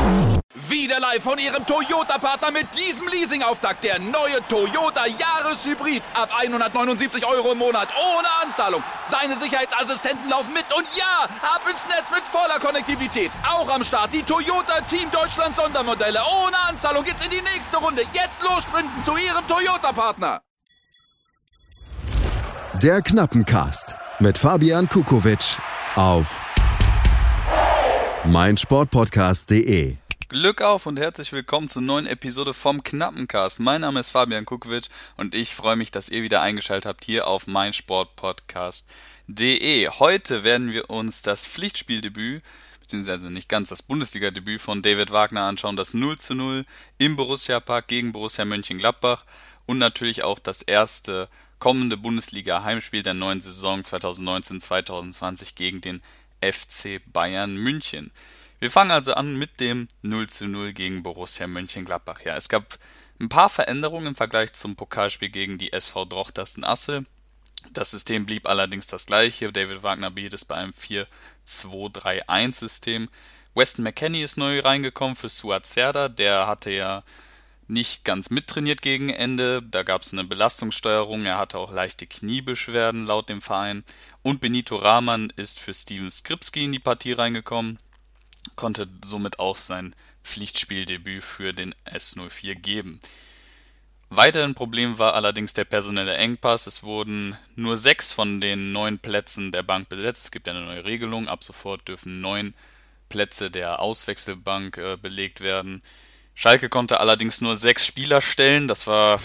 Wieder live von Ihrem Toyota-Partner mit diesem Leasing-Auftakt. Der neue Toyota Jahreshybrid. Ab 179 € im Monat. Ohne Anzahlung. Seine Sicherheitsassistenten laufen mit. Und ja, ab ins Netz mit voller Konnektivität. Auch am Start die Toyota Team Deutschland Sondermodelle. Ohne Anzahlung geht's in die nächste Runde. Jetzt los sprinten zu Ihrem Toyota-Partner. Der Knappencast mit Fabian Kukowitsch auf meinsportpodcast.de. Glück auf und herzlich willkommen zur neuen Episode vom Knappencast. Mein Name ist Fabian Kukowitsch und ich freue mich, dass ihr wieder eingeschaltet habt hier auf meinsportpodcast.de. Heute werden wir uns das Pflichtspieldebüt, beziehungsweise nicht ganz das Bundesliga-Debüt von David Wagner anschauen, das 0:0 im Borussia-Park gegen Borussia Mönchengladbach und natürlich auch das erste kommende Bundesliga-Heimspiel der neuen Saison 2019-2020 gegen den FC Bayern München. Wir fangen also an mit dem 0:0 gegen Borussia Mönchengladbach. Ja, es gab ein paar Veränderungen im Vergleich zum Pokalspiel gegen die SV Drochtersen-Asse. Das System blieb allerdings das gleiche. David Wagner behielt es bei einem 4-2-3-1-System. Weston McKennie ist neu reingekommen für Suat Serdar. Der hatte ja nicht ganz mittrainiert gegen Ende. Da gab es eine Belastungssteuerung. Er hatte auch leichte Kniebeschwerden laut dem Verein. Und Benito Rahman ist für Steven Skripski in die Partie reingekommen. Konnte somit auch sein Pflichtspieldebüt für den S04 geben. Weiterhin Problem war allerdings der personelle Engpass. Es wurden nur 6 von den 9 Plätzen der Bank besetzt. Es gibt ja eine neue Regelung. Ab sofort dürfen 9 Plätze der Auswechselbank belegt werden. Schalke konnte allerdings nur 6 Spieler stellen. Das war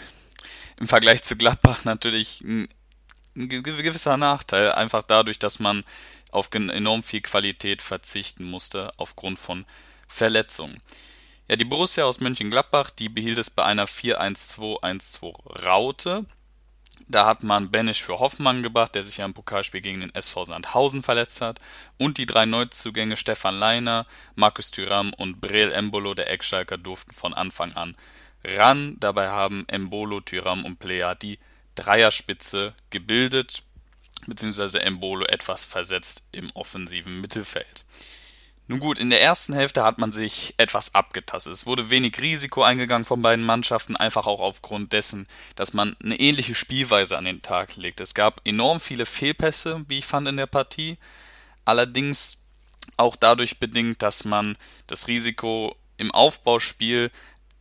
im Vergleich zu Gladbach natürlich ein gewisser Nachteil. Einfach dadurch, dass man auf enorm viel Qualität verzichten musste aufgrund von Verletzungen. Ja, die Borussia aus Mönchengladbach, die behielt es bei einer 4-1-2-1-2 Raute. Da hat man Benisch für Hoffmann gebracht, der sich ja im Pokalspiel gegen den SV Sandhausen verletzt hat. Und die 3 Neuzugänge Stefan Leiner, Markus Thuram und Breel Embolo, der Ex-Schalker, durften von Anfang an ran. Dabei haben Embolo, Thuram und Plea die Dreierspitze gebildet, beziehungsweise Embolo etwas versetzt im offensiven Mittelfeld. Nun gut, in der ersten Hälfte hat man sich etwas abgetastet. Es wurde wenig Risiko eingegangen von beiden Mannschaften, einfach auch aufgrund dessen, dass man eine ähnliche Spielweise an den Tag legt. Es gab enorm viele Fehlpässe, wie ich fand, in der Partie. Allerdings auch dadurch bedingt, dass man das Risiko im Aufbauspiel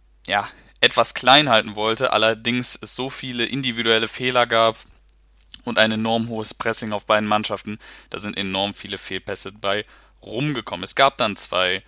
etwas klein halten wollte. Allerdings es so viele individuelle Fehler gab und ein enorm hohes Pressing auf beiden Mannschaften. Da sind enorm viele Fehlpässe bei rumgekommen. Es gab dann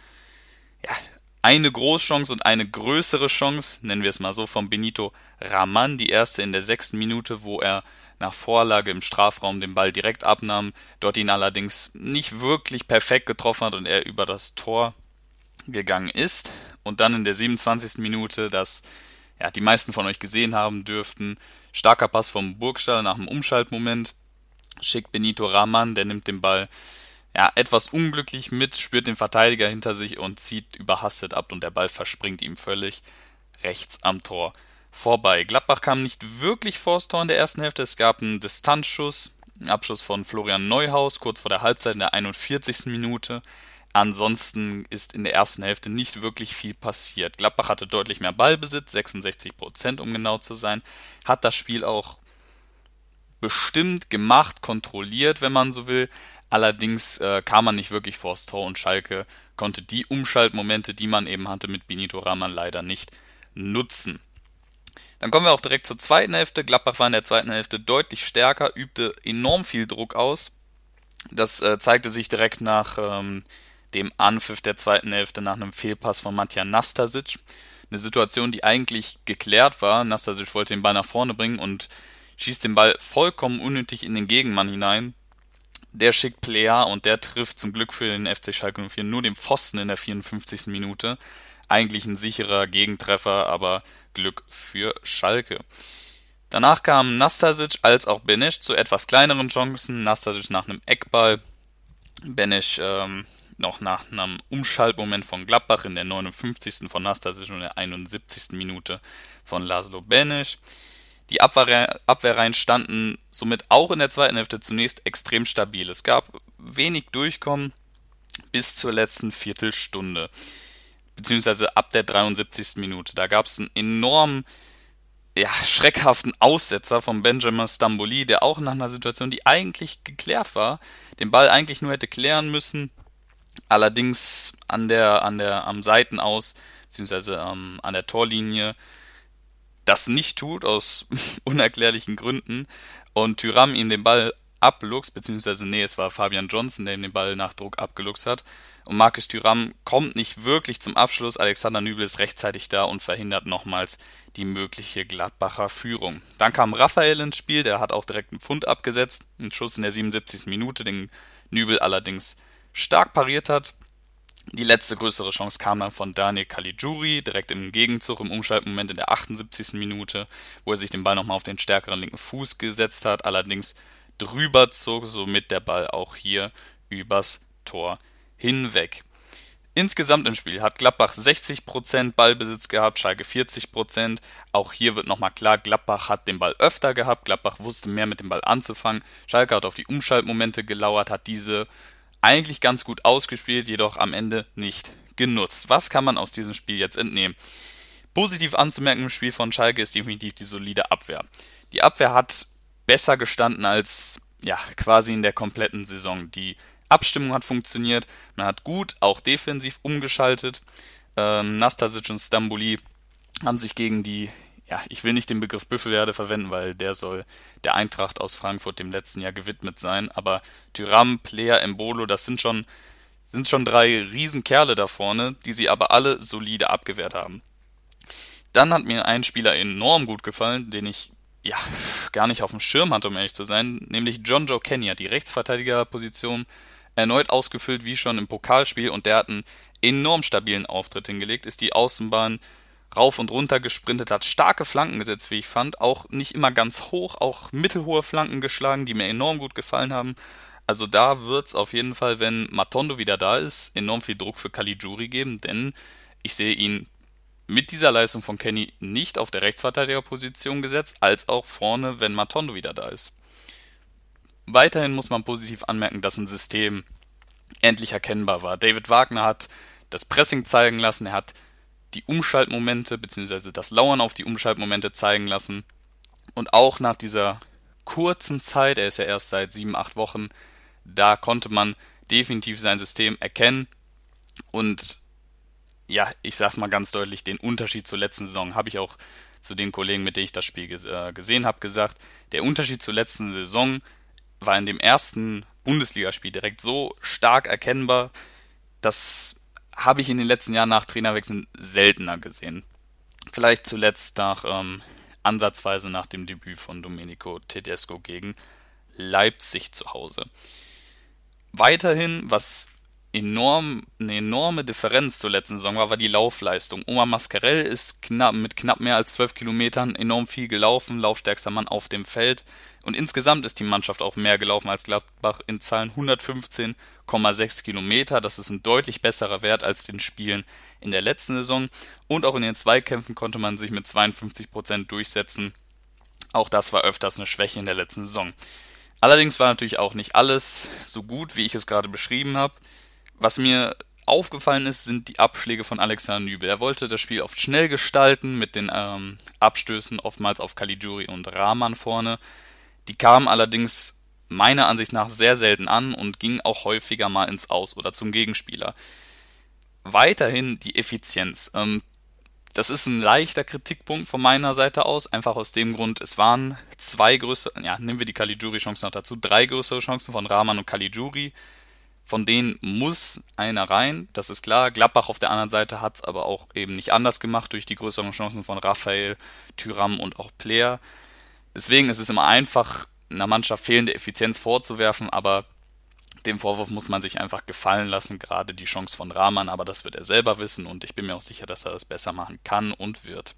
eine Großchance und eine größere Chance, nennen wir es mal so, von Benito Rahman. Die erste in der 6. Minute, wo er nach Vorlage im Strafraum den Ball direkt abnahm, dort ihn allerdings nicht wirklich perfekt getroffen hat und er über das Tor gegangen ist. Und dann in der 27. Minute, das die meisten von euch gesehen haben dürften, starker Pass vom Burgstaller nach dem Umschaltmoment, schickt Benito Rahman, der nimmt den Ball etwas unglücklich mit, spürt den Verteidiger hinter sich und zieht überhastet ab und der Ball verspringt ihm völlig rechts am Tor vorbei. Gladbach kam nicht wirklich vors Tor in der ersten Hälfte. Es gab einen Distanzschuss, einen Abschluss von Florian Neuhaus, kurz vor der Halbzeit in der 41. Minute. Ansonsten ist in der ersten Hälfte nicht wirklich viel passiert. Gladbach hatte deutlich mehr Ballbesitz, 66%, um genau zu sein, hat das Spiel auch bestimmt gemacht, kontrolliert, wenn man so will. Allerdings kam man nicht wirklich vors Tor und Schalke konnte die Umschaltmomente, die man eben hatte mit Benito Rahman, leider nicht nutzen. Dann kommen wir auch direkt zur zweiten Hälfte. Gladbach war in der zweiten Hälfte deutlich stärker, übte enorm viel Druck aus. Das zeigte sich direkt nach dem Anpfiff der zweiten Hälfte nach einem Fehlpass von Matija Nastasic. Eine Situation, die eigentlich geklärt war. Nastasic wollte den Ball nach vorne bringen und schießt den Ball vollkommen unnötig in den Gegenmann hinein. Der schickt Plea und der trifft zum Glück für den FC Schalke 04 nur den Pfosten in der 54. Minute. Eigentlich ein sicherer Gegentreffer, aber Glück für Schalke. Danach kamen Nastasic als auch Benisch zu etwas kleineren Chancen. Nastasic nach einem Eckball, Benisch noch nach einem Umschaltmoment von Gladbach in der 59. von Nastasic und in der 71. Minute von Laszlo Benisch. Die Abwehrreihen standen somit auch in der zweiten Hälfte zunächst extrem stabil. Es gab wenig Durchkommen bis zur letzten Viertelstunde. beziehungsweise ab der 73. Minute. Da gab es einen enormen, schreckhaften Aussetzer von Benjamin Stambouli, der auch nach einer Situation, die eigentlich geklärt war, den Ball eigentlich nur hätte klären müssen, allerdings am Seitenaus, beziehungsweise an der Torlinie, das nicht tut, aus unerklärlichen Gründen, und Thuram ihm den Ball abluchst, beziehungsweise es war Fabian Johnson, der ihm den Ball nach Druck abgeluchst hat, und Marcus Thuram kommt nicht wirklich zum Abschluss. Alexander Nübel ist rechtzeitig da und verhindert nochmals die mögliche Gladbacher Führung. Dann kam Raphael ins Spiel, der hat auch direkt einen Pfund abgesetzt, einen Schuss in der 77. Minute, den Nübel allerdings stark pariert hat. Die letzte größere Chance kam dann von Daniel Caligiuri, direkt im Gegenzug im Umschaltmoment in der 78. Minute, wo er sich den Ball nochmal auf den stärkeren linken Fuß gesetzt hat, allerdings drüber zog, somit der Ball auch hier übers Tor hinweg. Insgesamt im Spiel hat Gladbach 60% Ballbesitz gehabt, Schalke 40%. Auch hier wird nochmal klar, Gladbach hat den Ball öfter gehabt, Gladbach wusste mehr mit dem Ball anzufangen. Schalke hat auf die Umschaltmomente gelauert, hat diese eigentlich ganz gut ausgespielt, jedoch am Ende nicht genutzt. Was kann man aus diesem Spiel jetzt entnehmen? Positiv anzumerken im Spiel von Schalke ist definitiv die solide Abwehr. Die Abwehr hat besser gestanden als quasi in der kompletten Saison. Die Abstimmung hat funktioniert, man hat gut auch defensiv umgeschaltet. Nastasic und Stambouli haben sich gegen die, ich will nicht den Begriff Büffelherde verwenden, weil der soll der Eintracht aus Frankfurt dem letzten Jahr gewidmet sein, aber Thuram, Player, Embolo, das sind schon 3 Riesenkerle da vorne, die sie aber alle solide abgewehrt haben. Dann hat mir ein Spieler enorm gut gefallen, den ich gar nicht auf dem Schirm hatte, um ehrlich zu sein, nämlich John Joe Kenny, die Rechtsverteidigerposition erneut ausgefüllt wie schon im Pokalspiel, und der hat einen enorm stabilen Auftritt hingelegt, ist die Außenbahn rauf und runter gesprintet, hat starke Flanken gesetzt, wie ich fand, auch nicht immer ganz hoch, auch mittelhohe Flanken geschlagen, die mir enorm gut gefallen haben. Also da wird es auf jeden Fall, wenn Matondo wieder da ist, enorm viel Druck für Caligiuri geben, denn ich sehe ihn mit dieser Leistung von Kenny nicht auf der Rechtsverteidigerposition gesetzt, als auch vorne, wenn Matondo wieder da ist. Weiterhin muss man positiv anmerken, dass ein System endlich erkennbar war. David Wagner hat das Pressing zeigen lassen, er hat die Umschaltmomente bzw. das Lauern auf die Umschaltmomente zeigen lassen. Und auch nach dieser kurzen Zeit, er ist ja erst seit 7-8 Wochen, da konnte man definitiv sein System erkennen. Und ich sag's mal ganz deutlich, den Unterschied zur letzten Saison habe ich auch zu den Kollegen, mit denen ich das Spiel gesehen habe, gesagt. Der Unterschied zur letzten Saison war in dem ersten Bundesligaspiel direkt so stark erkennbar, das habe ich in den letzten Jahren nach Trainerwechseln seltener gesehen. Vielleicht zuletzt ansatzweise nach dem Debüt von Domenico Tedesco gegen Leipzig zu Hause. Weiterhin, was eine enorme Differenz zur letzten Saison war die Laufleistung. Omar Mascarell ist mit knapp mehr als 12 Kilometern enorm viel gelaufen, laufstärkster Mann auf dem Feld. Und insgesamt ist die Mannschaft auch mehr gelaufen als Gladbach, in Zahlen 115,6 Kilometer. Das ist ein deutlich besserer Wert als den Spielen in der letzten Saison. Und auch in den Zweikämpfen konnte man sich mit 52% durchsetzen. Auch das war öfters eine Schwäche in der letzten Saison. Allerdings war natürlich auch nicht alles so gut, wie ich es gerade beschrieben habe. Was mir aufgefallen ist, sind die Abschläge von Alexander Nübel. Er wollte das Spiel oft schnell gestalten, mit den Abstößen oftmals auf Caligiuri und Rahman vorne. Die kamen allerdings meiner Ansicht nach sehr selten an und gingen auch häufiger mal ins Aus oder zum Gegenspieler. Weiterhin die Effizienz. Das ist ein leichter Kritikpunkt von meiner Seite aus, einfach aus dem Grund, es waren 2 größere, nehmen wir die Caligiuri-Chancen noch dazu, 3 größere Chancen von Rahman und Caligiuri. Von denen muss einer rein, das ist klar. Gladbach auf der anderen Seite hat es aber auch eben nicht anders gemacht durch die größeren Chancen von Raphael, Thuram und auch Player. Deswegen ist es immer einfach, einer Mannschaft fehlende Effizienz vorzuwerfen, aber den Vorwurf muss man sich einfach gefallen lassen, gerade die Chance von Rahman, aber das wird er selber wissen und ich bin mir auch sicher, dass er das besser machen kann und wird.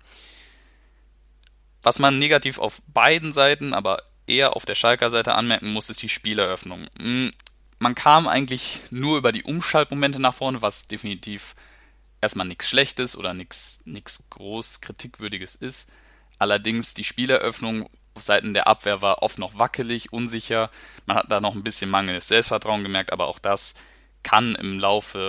Was man negativ auf beiden Seiten, aber eher auf der Schalker Seite anmerken muss, ist die Spieleröffnung. Man kam eigentlich nur über die Umschaltmomente nach vorne, was definitiv erstmal nichts Schlechtes oder nichts groß Kritikwürdiges ist. Allerdings die Spieleröffnung auf Seiten der Abwehr war oft noch wackelig, unsicher. Man hat da noch ein bisschen mangelndes Selbstvertrauen gemerkt, aber auch das kann im Laufe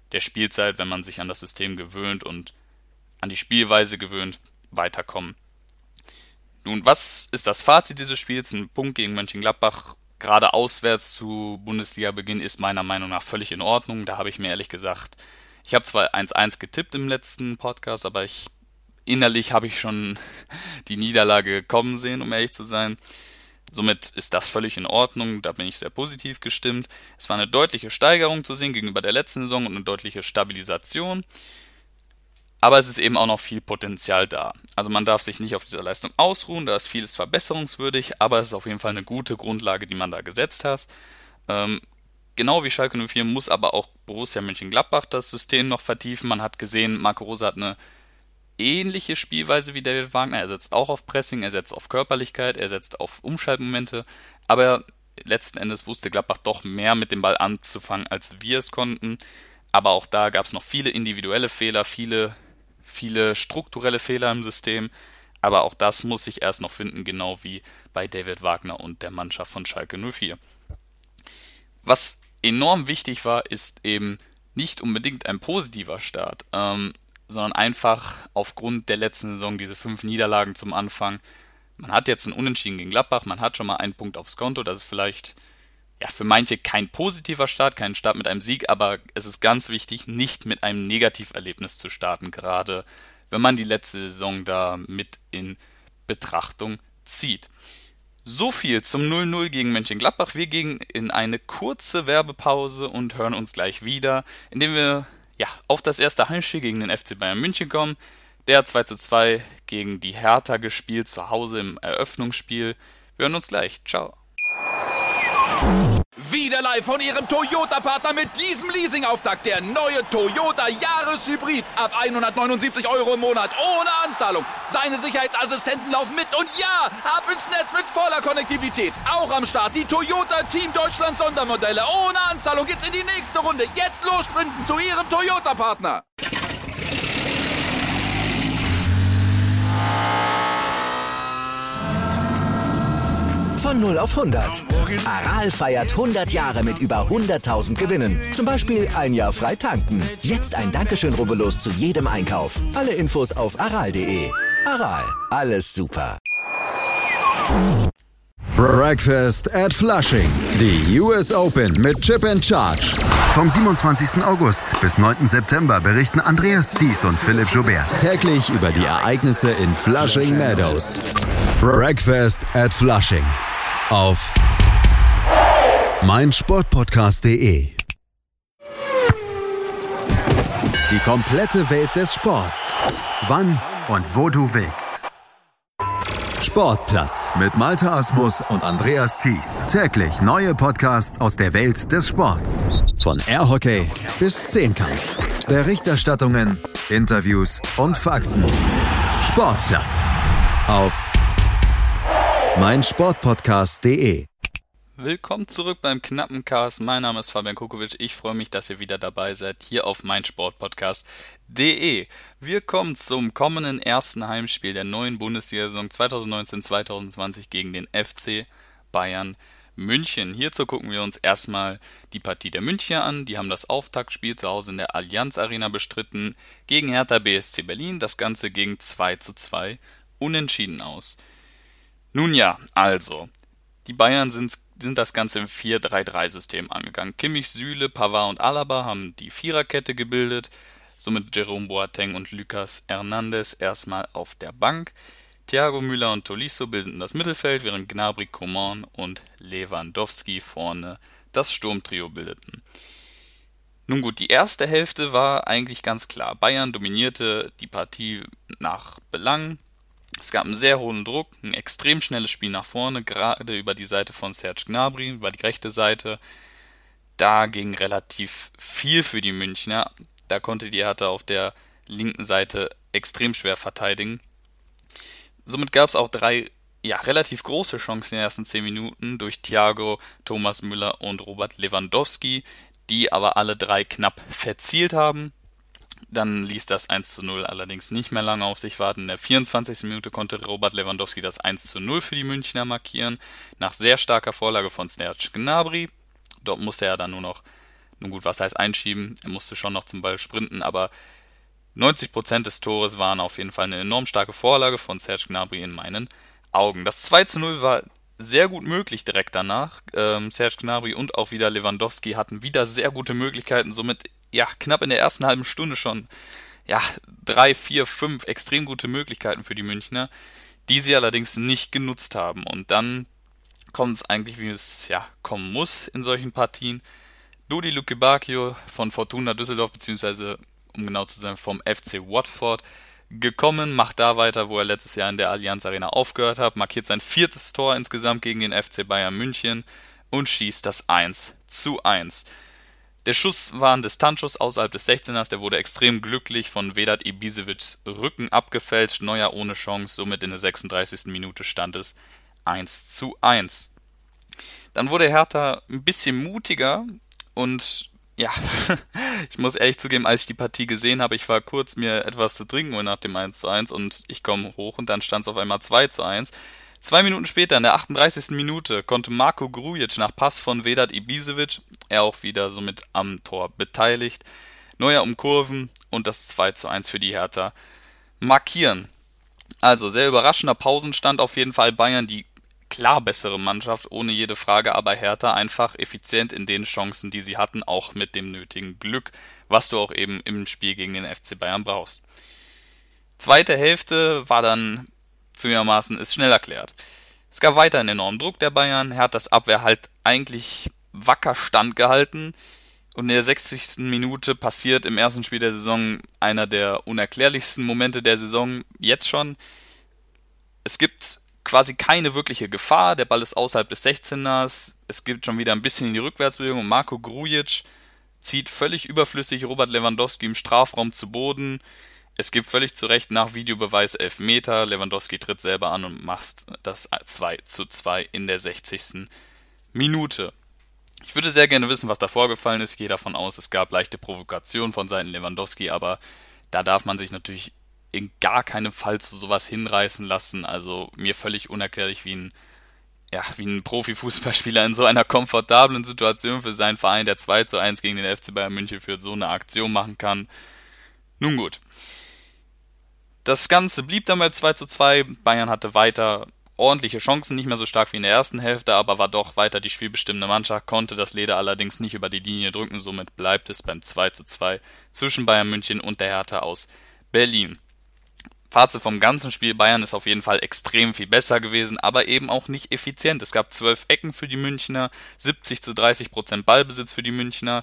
der Spielzeit, wenn man sich an das System gewöhnt und an die Spielweise gewöhnt, weiterkommen. Nun, was ist das Fazit dieses Spiels? Ein Punkt gegen Mönchengladbach, gerade auswärts zu Bundesliga-Beginn, ist meiner Meinung nach völlig in Ordnung. Da habe ich mir ehrlich gesagt, ich habe zwar 1-1 getippt im letzten Podcast, aber innerlich habe ich schon die Niederlage kommen sehen, um ehrlich zu sein. Somit ist das völlig in Ordnung, da bin ich sehr positiv gestimmt. Es war eine deutliche Steigerung zu sehen gegenüber der letzten Saison und eine deutliche Stabilisation. Aber es ist eben auch noch viel Potenzial da. Also man darf sich nicht auf dieser Leistung ausruhen, da ist vieles verbesserungswürdig, aber es ist auf jeden Fall eine gute Grundlage, die man da gesetzt hat. Genau wie Schalke 04 muss aber auch Borussia Mönchengladbach das System noch vertiefen. Man hat gesehen, Marco Rose hat eine ähnliche Spielweise wie David Wagner. Er setzt auch auf Pressing, er setzt auf Körperlichkeit, er setzt auf Umschaltmomente, aber letzten Endes wusste Gladbach doch mehr mit dem Ball anzufangen, als wir es konnten. Aber auch da gab es noch viele individuelle Fehler, viele strukturelle Fehler im System, aber auch das muss sich erst noch finden, genau wie bei David Wagner und der Mannschaft von Schalke 04. Was enorm wichtig war, ist eben nicht unbedingt ein positiver Start, sondern einfach aufgrund der letzten Saison diese 5 Niederlagen zum Anfang. Man hat jetzt einen Unentschieden gegen Gladbach, man hat schon mal einen Punkt aufs Konto, das ist vielleicht für manche kein positiver Start, kein Start mit einem Sieg, aber es ist ganz wichtig, nicht mit einem Negativerlebnis zu starten, gerade wenn man die letzte Saison da mit in Betrachtung zieht. So viel zum 0-0 gegen Mönchengladbach. Wir gehen in eine kurze Werbepause und hören uns gleich wieder, indem wir auf das erste Heimspiel gegen den FC Bayern München kommen. Der hat 2:2 gegen die Hertha gespielt, zu Hause im Eröffnungsspiel. Wir hören uns gleich. Ciao. Wieder live von Ihrem Toyota-Partner mit diesem Leasing-Auftakt. Der neue Toyota Jahreshybrid. Ab 179 € im Monat. Ohne Anzahlung. Seine Sicherheitsassistenten laufen mit. Und ja, ab ins Netz mit voller Konnektivität. Auch am Start die Toyota Team Deutschland Sondermodelle. Ohne Anzahlung geht's in die nächste Runde. Jetzt los sprinten zu Ihrem Toyota-Partner. Von 0 auf 100. Aral feiert 100 Jahre mit über 100.000 Gewinnen. Zum Beispiel ein Jahr frei tanken. Jetzt ein Dankeschön, rubbellos zu jedem Einkauf. Alle Infos auf aral.de. Aral, alles super. Breakfast at Flushing. Die US Open mit Chip and Charge. Vom 27. August bis 9. September berichten Andreas Thies und Philipp Joubert täglich über die Ereignisse in Flushing Meadows. Breakfast at Flushing. Auf meinsportpodcast.de. Die komplette Welt des Sports. Wann und wo du willst. Sportplatz mit Malte Asmus und Andreas Thies. Täglich neue Podcasts aus der Welt des Sports. Von Airhockey bis Zehnkampf. Berichterstattungen, Interviews und Fakten. Sportplatz auf meinsportpodcast.de. Willkommen zurück beim knappen Cast. Mein Name ist Fabian Kukovic. Ich freue mich, dass ihr wieder dabei seid, hier auf meinsportpodcast.de. Wir kommen zum kommenden ersten Heimspiel der neuen Bundesliga-Saison 2019-2020 gegen den FC Bayern München. Hierzu gucken wir uns erstmal die Partie der Münchner an. Die haben das Auftaktspiel zu Hause in der Allianz Arena bestritten gegen Hertha BSC Berlin. Das Ganze ging 2:2 unentschieden aus. Nun ja, also, die Bayern sind das Ganze im 4-3-3-System angegangen. Kimmich, Süle, Pavard und Alaba haben die Viererkette gebildet, somit Jerome Boateng und Lucas Hernandez erstmal auf der Bank. Thiago Müller und Tolisso bildeten das Mittelfeld, während Gnabry, Coman und Lewandowski vorne das Sturmtrio bildeten. Nun gut, die erste Hälfte war eigentlich ganz klar. Bayern dominierte die Partie nach Belang. Es gab einen sehr hohen Druck, ein extrem schnelles Spiel nach vorne, gerade über die Seite von Serge Gnabry, über die rechte Seite. Da ging relativ viel für die Münchner. Da konnte die Hertha auf der linken Seite extrem schwer verteidigen. Somit gab es auch 3 relativ große Chancen in den ersten 10 Minuten durch Thiago, Thomas Müller und Robert Lewandowski, die aber alle 3 knapp verzielt haben. Dann ließ das 1:0 allerdings nicht mehr lange auf sich warten. In der 24. Minute konnte Robert Lewandowski das 1:0 für die Münchner markieren, nach sehr starker Vorlage von Serge Gnabry. Dort musste er dann nur noch Nun gut, was heißt einschieben? Er musste schon noch zum Ball sprinten, aber 90% des Tores waren auf jeden Fall eine enorm starke Vorlage von Serge Gnabry in meinen Augen. Das 2:0 war sehr gut möglich direkt danach. Serge Gnabry und auch wieder Lewandowski hatten wieder sehr gute Möglichkeiten, somit knapp in der ersten halben Stunde schon 3, 4, 5 extrem gute Möglichkeiten für die Münchner, die sie allerdings nicht genutzt haben. Und dann kommt es eigentlich, wie es kommen muss in solchen Partien. Dodi Lukebakio von Fortuna Düsseldorf, beziehungsweise um genau zu sein vom FC Watford, gekommen, macht da weiter, wo er letztes Jahr in der Allianz Arena aufgehört hat, markiert sein 4. Tor insgesamt gegen den FC Bayern München und schießt das 1:1. Der Schuss war ein Distanzschuss außerhalb des 16ers, der wurde extrem glücklich von Vedat Ibiševićs Rücken abgefälscht, Neuer ohne Chance, somit in der 36. Minute stand es 1:1. Dann wurde Hertha ein bisschen mutiger und ich muss ehrlich zugeben, als ich die Partie gesehen habe, ich war kurz mir etwas zu trinken holen nach dem 1:1 und ich komme hoch und dann stand es auf einmal 2:1. 2 Minuten später, in der 38. Minute, konnte Marko Grujic nach Pass von Vedat Ibišević, er auch wieder somit am Tor beteiligt, Neuer umkurven und das 2:1 für die Hertha markieren. Also sehr überraschender Pausenstand auf jeden Fall. Bayern die klar bessere Mannschaft, ohne jede Frage, aber Hertha einfach effizient in den Chancen, die sie hatten, auch mit dem nötigen Glück, was du auch eben im Spiel gegen den FC Bayern brauchst. Zweite Hälfte war dann zugegebenermaßen ist schnell erklärt. Es gab weiter einen enormen Druck der Bayern, Herthas Abwehr halt eigentlich wacker standgehalten und in der 60. Minute passiert im ersten Spiel der Saison einer der unerklärlichsten Momente der Saison jetzt schon. Es gibt quasi keine wirkliche Gefahr, der Ball ist außerhalb des 16ers, es gibt schon wieder ein bisschen in die Rückwärtsbewegung und Marko Grujic zieht völlig überflüssig Robert Lewandowski im Strafraum zu Boden. Es gibt völlig zu Recht nach Videobeweis Elfmeter, Lewandowski tritt selber an und macht das 2:2 in der 60. Minute. Ich würde sehr gerne wissen, was da vorgefallen ist, ich gehe davon aus, es gab leichte Provokation von Seiten Lewandowski, aber da darf man sich natürlich in gar keinem Fall zu sowas hinreißen lassen, also mir völlig unerklärlich, wie ein Profifußballspieler in so einer komfortablen Situation für seinen Verein, der 2:1 gegen den FC Bayern München führt, so eine Aktion machen kann. Nun gut. Das Ganze blieb dann bei 2:2, Bayern hatte weiter ordentliche Chancen, nicht mehr so stark wie in der ersten Hälfte, aber war doch weiter die spielbestimmende Mannschaft, konnte das Leder allerdings nicht über die Linie drücken, somit bleibt es beim 2:2 zwischen Bayern München und der Hertha aus Berlin. Fazit vom ganzen Spiel, Bayern ist auf jeden Fall extrem viel besser gewesen, aber eben auch nicht effizient. Es gab 12 Ecken für die Münchner, 70-30% Ballbesitz für die Münchner.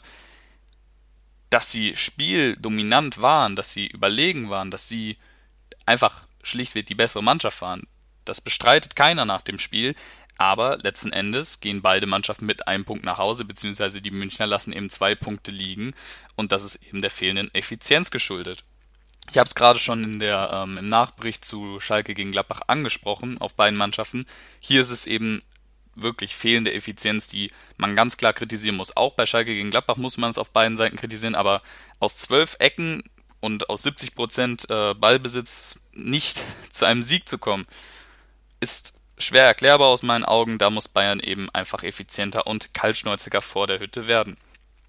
Dass sie spieldominant waren, dass sie überlegen waren, dass sie einfach schlichtweg die bessere Mannschaft waren, das bestreitet keiner nach dem Spiel, aber letzten Endes gehen beide Mannschaften mit einem Punkt nach Hause, beziehungsweise die Münchner lassen eben 2 Punkte liegen und das ist eben der fehlenden Effizienz geschuldet. Ich habe es gerade schon im Nachbericht zu Schalke gegen Gladbach angesprochen, auf beiden Mannschaften. Hier ist es eben wirklich fehlende Effizienz, die man ganz klar kritisieren muss. Auch bei Schalke gegen Gladbach muss man es auf beiden Seiten kritisieren, aber aus 12 Ecken und aus 70% Ballbesitz nicht zu einem Sieg zu kommen, ist schwer erklärbar aus meinen Augen. Da muss Bayern eben einfach effizienter und kaltschnäuziger vor der Hütte werden.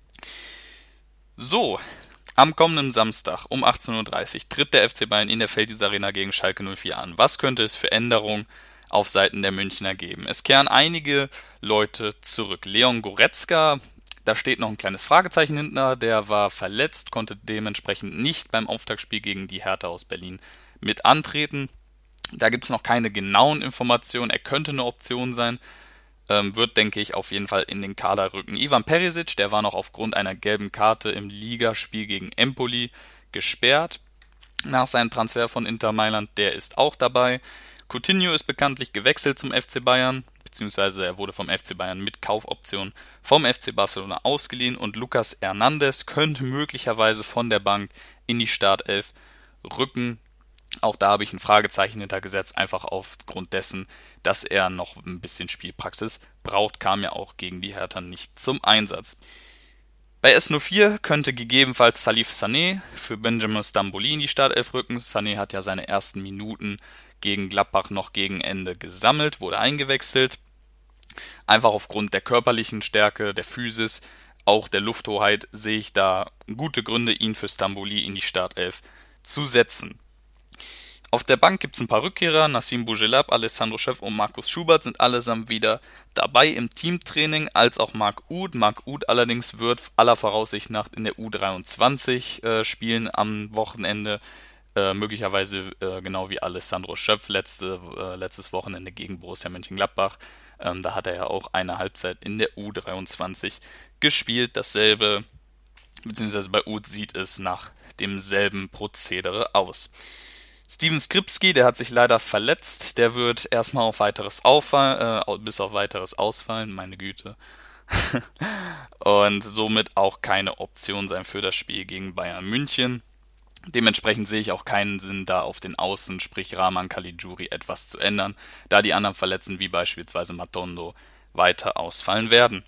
So, am kommenden Samstag um 18:30 Uhr tritt der FC Bayern in der Felddienst Arena gegen Schalke 04 an. Was könnte es für Änderungen auf Seiten der Münchner geben? Es kehren einige Leute zurück. Leon Goretzka, da steht noch ein kleines Fragezeichen hinter, der war verletzt, konnte dementsprechend nicht beim Auftaktspiel gegen die Hertha aus Berlin mit antreten. Da gibt es noch keine genauen Informationen, er könnte eine Option sein, wird, denke ich, auf jeden Fall in den Kader rücken. Ivan Perisic, der war noch aufgrund einer gelben Karte im Ligaspiel gegen Empoli gesperrt nach seinem Transfer von Inter Mailand, der ist auch dabei. Coutinho ist bekanntlich gewechselt zum FC Bayern, beziehungsweise er wurde vom FC Bayern mit Kaufoption vom FC Barcelona ausgeliehen und Lucas Hernandez könnte möglicherweise von der Bank in die Startelf rücken. Auch da habe ich ein Fragezeichen hintergesetzt, einfach aufgrund dessen, dass er noch ein bisschen Spielpraxis braucht, kam ja auch gegen die Hertha nicht zum Einsatz. Bei S04 könnte gegebenenfalls Salif Sané für Benjamin Stambouli in die Startelf rücken. Sané hat ja seine ersten Minuten gegen Gladbach noch gegen Ende gesammelt, wurde eingewechselt. Einfach aufgrund der körperlichen Stärke, der Physis, auch der Lufthoheit sehe ich da gute Gründe, ihn für Stambouli in die Startelf zu setzen. Auf der Bank gibt es ein paar Rückkehrer. Nassim Bougelab, Alessandro Schöpf und Markus Schubert sind allesamt wieder dabei im Teamtraining, als auch Marc Uth. Marc Uth allerdings wird aller Voraussicht nach in der U23 spielen am Wochenende. Möglicherweise genau wie Alessandro Schöpf letztes Wochenende gegen Borussia Mönchengladbach. Da hat er ja auch eine Halbzeit in der U23 gespielt. Dasselbe, beziehungsweise bei Uth sieht es nach demselben Prozedere aus. Steven Skripski, der hat sich leider verletzt, der wird erstmal auf bis auf weiteres ausfallen, meine Güte. Und somit auch keine Option sein für das Spiel gegen Bayern München. Dementsprechend sehe ich auch keinen Sinn, da auf den Außen, sprich Rahman Caligiuri, etwas zu ändern, da die anderen Verletzten, wie beispielsweise Matondo, weiter ausfallen werden.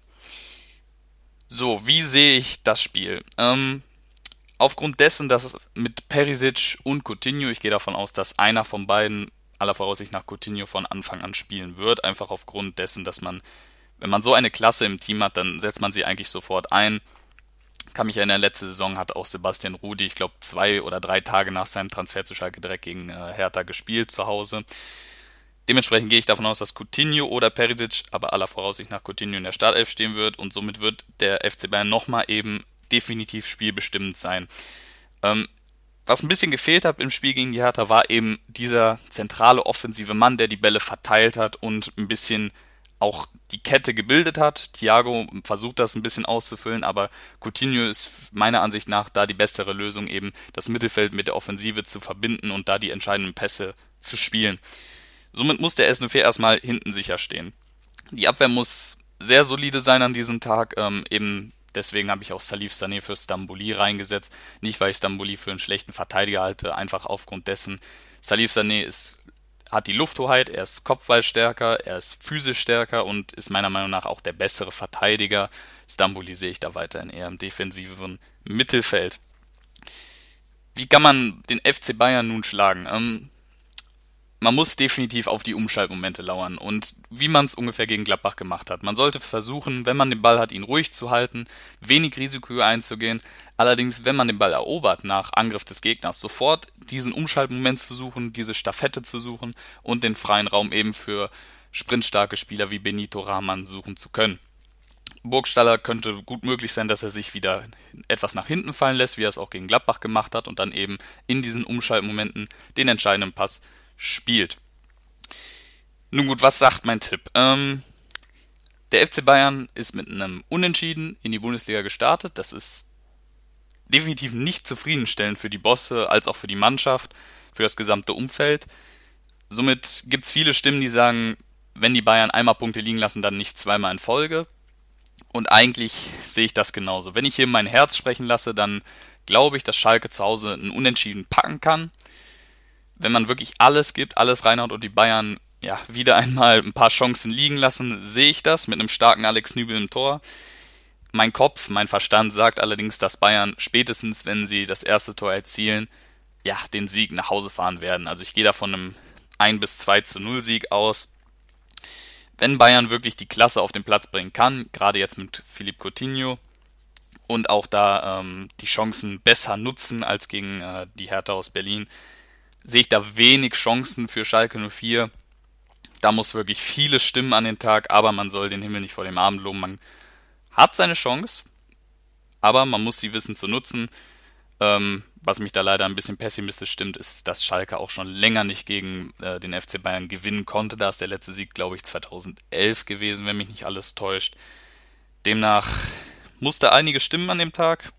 So, wie sehe ich das Spiel? Aufgrund dessen, dass mit Perisic und Coutinho, ich gehe davon aus, dass einer von beiden, aller Voraussicht nach Coutinho, von Anfang an spielen wird, einfach aufgrund dessen, dass man, wenn man so eine Klasse im Team hat, dann setzt man sie eigentlich sofort ein. Kann mich erinnern, letzte Saison hat auch Sebastian Rudy, ich glaube 2 oder 3 Tage nach seinem Transfer zu Schalke direkt gegen Hertha gespielt zu Hause. Dementsprechend gehe ich davon aus, dass Coutinho oder Perisic, aber aller Voraussicht nach Coutinho in der Startelf stehen wird und somit wird der FC Bayern nochmal eben definitiv spielbestimmend sein. Was ein bisschen gefehlt hat im Spiel gegen die Hertha, war eben dieser zentrale offensive Mann, der die Bälle verteilt hat und ein bisschen auch die Kette gebildet hat. Thiago versucht das ein bisschen auszufüllen, aber Coutinho ist meiner Ansicht nach da die bessere Lösung, eben das Mittelfeld mit der Offensive zu verbinden und da die entscheidenden Pässe zu spielen. Somit muss der S04 erstmal hinten sicher stehen. Die Abwehr muss sehr solide sein an diesem Tag, eben deswegen habe ich auch Salif Sané für Stambouli reingesetzt. Nicht, weil ich Stambouli für einen schlechten Verteidiger halte, einfach aufgrund dessen. Salif Sané hat die Lufthoheit, er ist kopfballstärker, er ist physisch stärker und ist meiner Meinung nach auch der bessere Verteidiger. Stambouli sehe ich da weiterhin eher im defensiveren Mittelfeld. Wie kann man den FC Bayern nun schlagen? Man muss definitiv auf die Umschaltmomente lauern und wie man es ungefähr gegen Gladbach gemacht hat. Man sollte versuchen, wenn man den Ball hat, ihn ruhig zu halten, wenig Risiko einzugehen. Allerdings, wenn man den Ball erobert nach Angriff des Gegners, sofort diesen Umschaltmoment zu suchen, diese Staffette zu suchen und den freien Raum eben für sprintstarke Spieler wie Benito Rahman suchen zu können. Burgstaller könnte gut möglich sein, dass er sich wieder etwas nach hinten fallen lässt, wie er es auch gegen Gladbach gemacht hat und dann eben in diesen Umschaltmomenten den entscheidenden Pass spielt. Nun gut, was sagt mein Tipp? Der FC Bayern ist mit einem Unentschieden in die Bundesliga gestartet. Das ist definitiv nicht zufriedenstellend für die Bosse, als auch für die Mannschaft, für das gesamte Umfeld. Somit gibt es viele Stimmen, die sagen, wenn die Bayern einmal Punkte liegen lassen, dann nicht zweimal in Folge. Und eigentlich sehe ich das genauso. Wenn ich hier mein Herz sprechen lasse, dann glaube ich, dass Schalke zu Hause einen Unentschieden packen kann. Wenn man wirklich alles gibt, alles reinhaut und die Bayern wieder einmal ein paar Chancen liegen lassen, sehe ich das mit einem starken Alex Nübel im Tor. Mein Kopf, mein Verstand sagt allerdings, dass Bayern spätestens, wenn sie das erste Tor erzielen, den Sieg nach Hause fahren werden. Also ich gehe da von einem 1-2-0 Sieg aus. Wenn Bayern wirklich die Klasse auf den Platz bringen kann, gerade jetzt mit Philippe Coutinho, und auch da die Chancen besser nutzen als gegen die Hertha aus Berlin, sehe ich da wenig Chancen für Schalke 04. Da muss wirklich vieles stimmen an den Tag, aber man soll den Himmel nicht vor dem Abend loben. Man hat seine Chance, aber man muss sie wissen zu nutzen. Was mich da leider ein bisschen pessimistisch stimmt, ist, dass Schalke auch schon länger nicht gegen den FC Bayern gewinnen konnte. Da ist der letzte Sieg, glaube ich, 2011 gewesen, wenn mich nicht alles täuscht. Demnach musste einiges stimmen an dem Tag.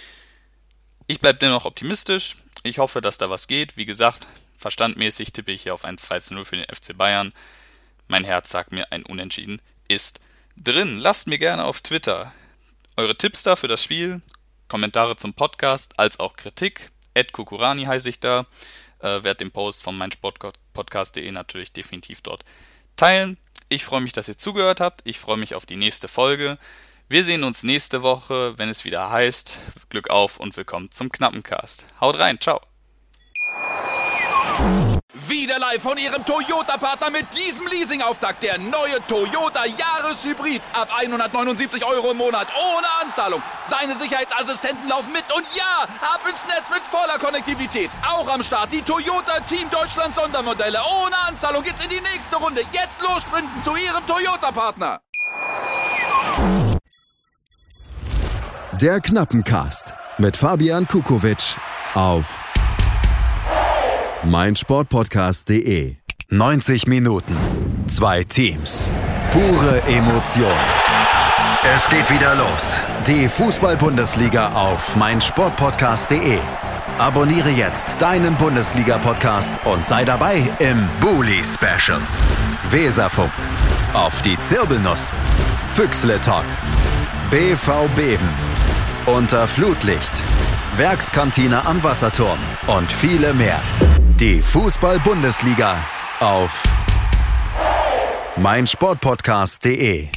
Ich bleibe dennoch optimistisch. Ich hoffe, dass da was geht. Wie gesagt, verstandmäßig tippe ich hier auf ein 2-0 für den FC Bayern. Mein Herz sagt mir, ein Unentschieden ist drin. Lasst mir gerne auf Twitter eure Tipps da für das Spiel, Kommentare zum Podcast, als auch Kritik. @kukurani heiße ich da. Werde den Post von meinsportpodcast.de natürlich definitiv dort teilen. Ich freue mich, dass ihr zugehört habt. Ich freue mich auf die nächste Folge. Wir sehen uns nächste Woche, wenn es wieder heißt, Glück auf und willkommen zum Knappencast. Haut rein, ciao. Wieder live von Ihrem Toyota-Partner mit diesem Leasing-Auftakt. Der neue Toyota Jahreshybrid. Ab 179 € im Monat. Ohne Anzahlung. Seine Sicherheitsassistenten laufen mit. Und ja, ab ins Netz mit voller Konnektivität. Auch am Start die Toyota Team Deutschland Sondermodelle. Ohne Anzahlung geht's in die nächste Runde. Jetzt los sprinten zu Ihrem Toyota-Partner. Der Knappencast mit Fabian Kukowitsch auf meinsportpodcast.de. 90 Minuten, 2 Teams, pure Emotion. Es geht wieder los. Die Fußball-Bundesliga auf meinsportpodcast.de. Abonniere jetzt deinen Bundesliga-Podcast und sei dabei im Bully-Special. Weserfunk, auf die Zirbelnuss, Füchsle Talk, BV Beben, unter Flutlicht, Werkskantine am Wasserturm und viele mehr. Die Fußball-Bundesliga auf meinsportpodcast.de.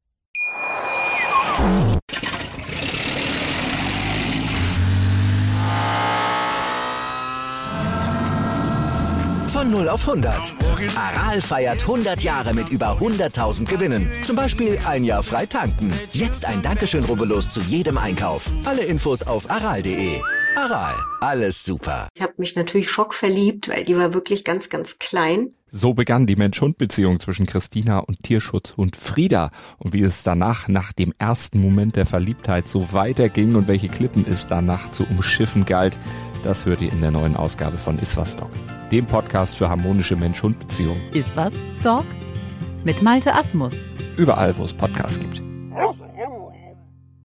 Von 0 auf 100. Aral feiert 100 Jahre mit über 100.000 Gewinnen. Zum Beispiel ein Jahr frei tanken. Jetzt ein Dankeschön, rubbellos zu jedem Einkauf. Alle Infos auf aral.de. Aral, alles super. Ich habe mich natürlich schockverliebt, weil die war wirklich ganz, ganz klein. So begann die Mensch-Hund-Beziehung zwischen Christina und Tierschutzhund Frieda. Und wie es danach, nach dem ersten Moment der Verliebtheit, so weiterging und welche Klippen es danach zu umschiffen galt, das hört ihr in der neuen Ausgabe von Iswas Dog, dem Podcast für harmonische Mensch-Hund-Beziehungen. Iswas Dog? Mit Malte Asmus. Überall, wo es Podcasts gibt.